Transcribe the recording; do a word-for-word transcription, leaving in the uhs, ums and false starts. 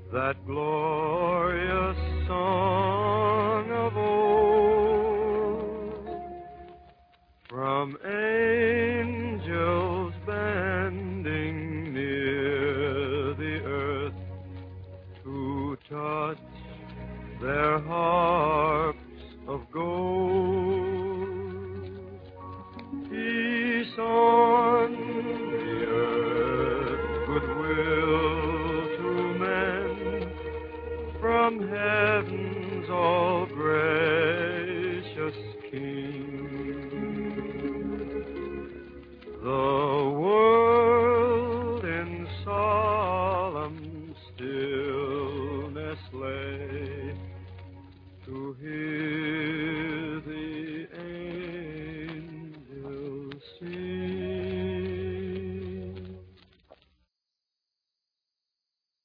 that glorious song of old, from angels bending near the earth to touch their harps of gold. Peace on the earth, goodwill to men, from heaven